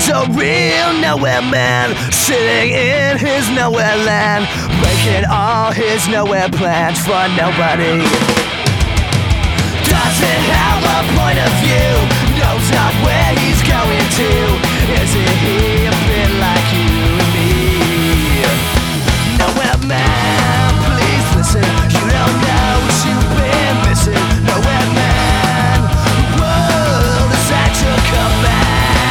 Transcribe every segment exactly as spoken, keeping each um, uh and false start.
He's a real nowhere man, sitting in his nowhere land, making all his nowhere plans for nobody. Doesn't have a point of view, knows not where he's going to. Isn't he a bit like you and me? Nowhere man, please listen, you don't know what you've been missing. Nowhere man, the world is at your command.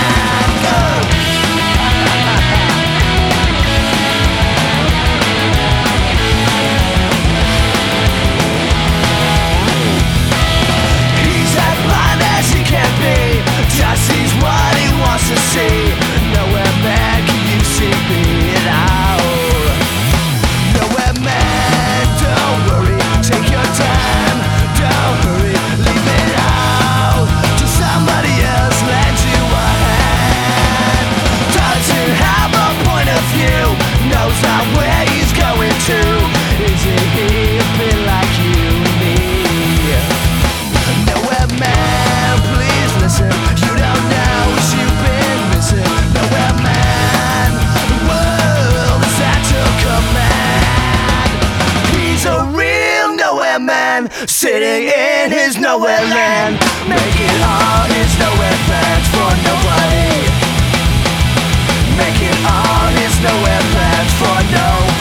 Just sees what he wants to see. Nowhere man, can you see me at all? Nowhere man, don't worry, take your time, don't hurry, leave it out to somebody else, lend you a hand. Doesn't have a point of view, knows not where he's going to. Isn't he a bit like you and me? Nowhere man, please listen, you don't know what you've been missing. Nowhere man, the world is at your command. He's a real nowhere man, sitting in his nowhere land, making all his nowhere plans for nobody. Making all his nowhere plans for nobody.